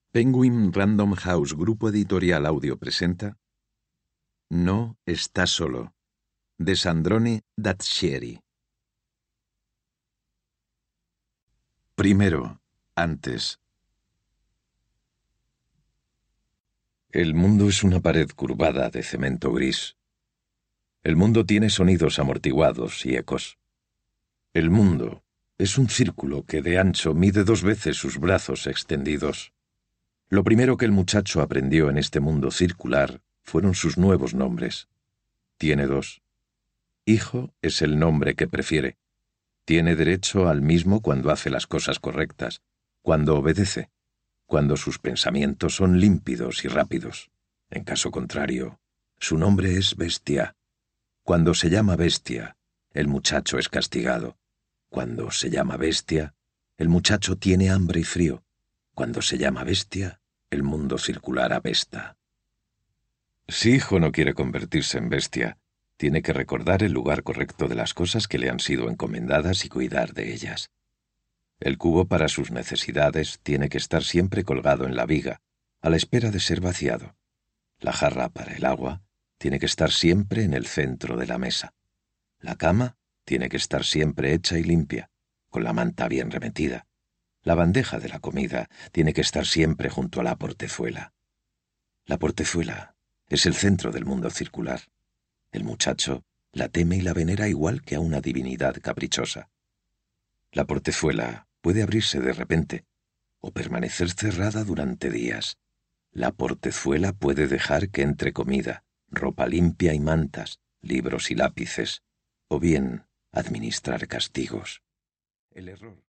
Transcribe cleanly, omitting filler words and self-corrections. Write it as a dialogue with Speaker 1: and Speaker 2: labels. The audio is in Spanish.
Speaker 1: Penguin Random House Grupo Editorial Audio presenta No está solo, de Sandrone Dazieri. Primero, antes. El mundo es una pared curvada de cemento gris. El mundo tiene sonidos amortiguados y ecos. El mundo es un círculo que de ancho mide 2 veces sus brazos extendidos. Lo primero que el muchacho aprendió en este mundo circular fueron sus nuevos nombres. Tiene 2. Hijo es el nombre que prefiere. Tiene derecho al mismo cuando hace las cosas correctas, cuando obedece, cuando sus pensamientos son límpidos y rápidos. En caso contrario, su nombre es bestia. Cuando se llama bestia, el muchacho es castigado. Cuando se llama bestia, el muchacho tiene hambre y frío. Cuando se llama bestia, el mundo circular apesta. Si hijo no quiere convertirse en bestia, tiene que recordar el lugar correcto de las cosas que le han sido encomendadas y cuidar de ellas. El cubo para sus necesidades tiene que estar siempre colgado en la viga, a la espera de ser vaciado. La jarra para el agua tiene que estar siempre en el centro de la mesa. La cama tiene que estar siempre hecha y limpia, con la manta bien remetida. La bandeja de la comida tiene que estar siempre junto a la portezuela. La portezuela es el centro del mundo circular. El muchacho la teme y la venera igual que a una divinidad caprichosa. La portezuela puede abrirse de repente o permanecer cerrada durante días. La portezuela puede dejar que entre comida, ropa limpia y mantas, libros y lápices, o bien administrar castigos. El error